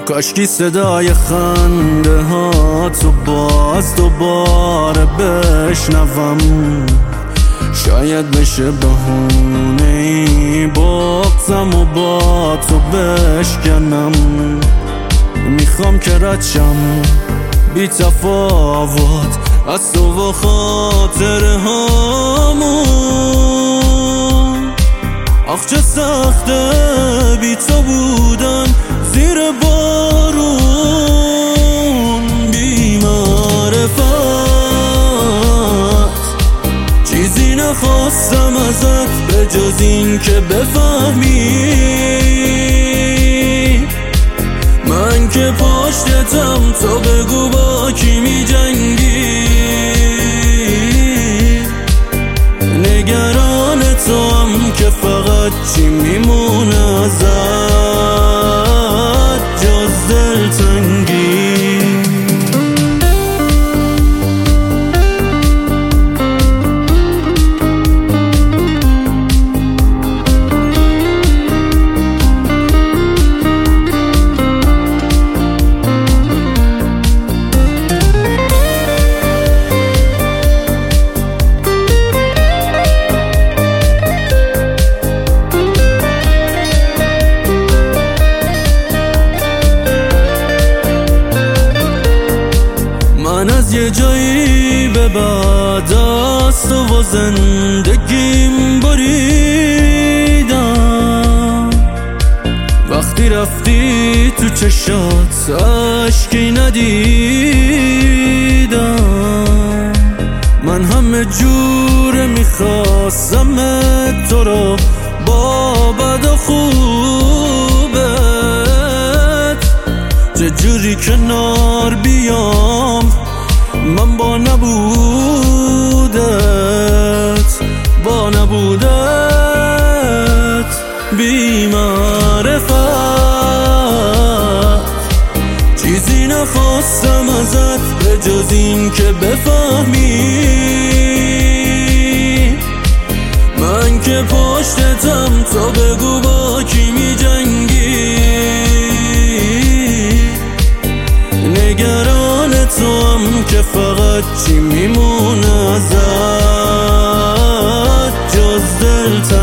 کاشکی صدای خنده ها تو باز دوباره بشنوم، شاید بشه بهونه ای بغضم و با تو بشکنم. میخوام که رد شم بی تفاوت از تو و خاطره هامون. آخ چه سخته بی تو بودن زیر بارون. بی معرفت چیزی نخواستم ازت به جز این که بفهمی من که پشتتم. تو بگو با کی می جنگی، نگران تو هم که فقط چی میمونه ازت جز دلتنگی. من از یه جایی به بعد از تو و زندگیم بریدم. وقتی رفتی تو چشات اشکی ندیدم. من همه جور میخواستم تو رو با بد و خوبت، چه جوری کنار بیام من با نبودت بی معرفت. چیزی نخواستم ازت به جز این که بفهمی من که پشتتم. تو بگو با کی می جنگی، نگران تو هم که فقط چی میمونه ازت جز دلتنگی.